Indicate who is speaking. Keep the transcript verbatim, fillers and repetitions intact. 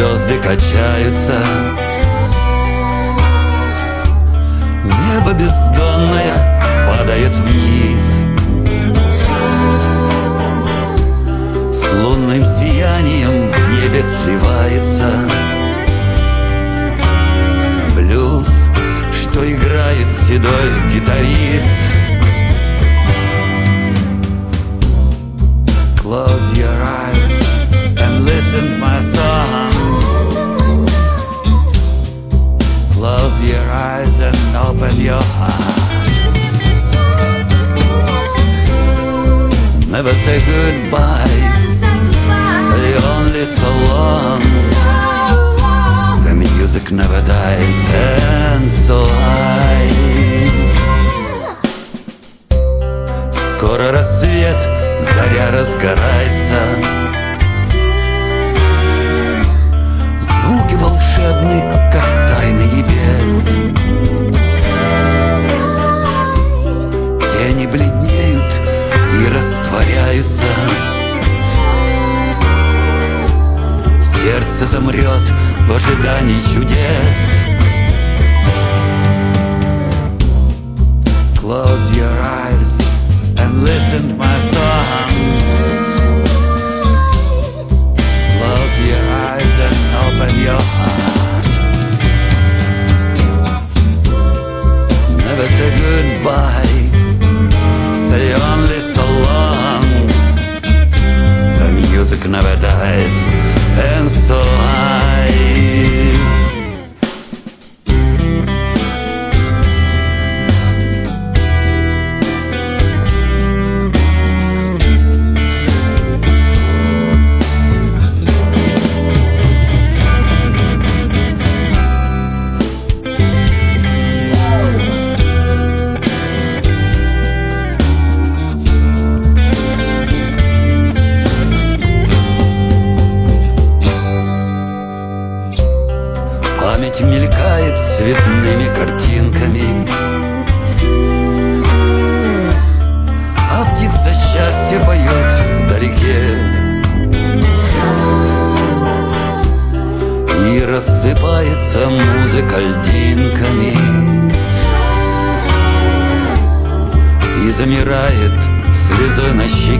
Speaker 1: звезды качаются, небо бездонное падает вниз, с лунным сиянием в небе сливается блюз, что играет седой гитарист. Close your eyes and listen to my song. Close your eyes and open your heart. Never say goodbye, say only so long. The music never dies and so high. Скоро рассвет, заря разгорается, звуки волшебны, как тайны небес. Тени бледнеют и растворяются, сердце замрет в ожидании чудес. Close your eyes and listen to my song. Close your eyes and open your heart. Never say goodbye, say only so long. The music never dies and so high. Память мелькает цветными картинками, а птица счастье поет вдалеке и рассыпается музыка льдинками, и замирает слезой на щеке.